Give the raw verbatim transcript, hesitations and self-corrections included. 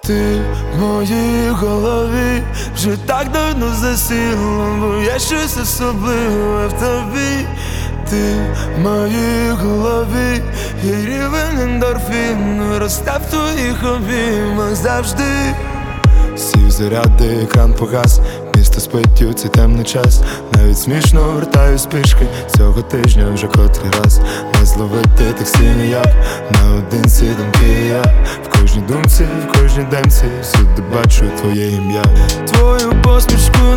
Ти в моїй голові вже так давно засіла, бо є щось особливе в тобі. Ти в моїй голові, і рівень ендорфіну росте в твоїх обіймах завжди. Сів заряди, екран погас, місто спить у цей темний час. Навіть смішно вертаюсь пішки, цього тижня вже котрий раз. Не зловити таксі ніяк, наодинці думки я. В кожній думці, в кожній демці, всюди бачу твоє ім'я. Твою посмішку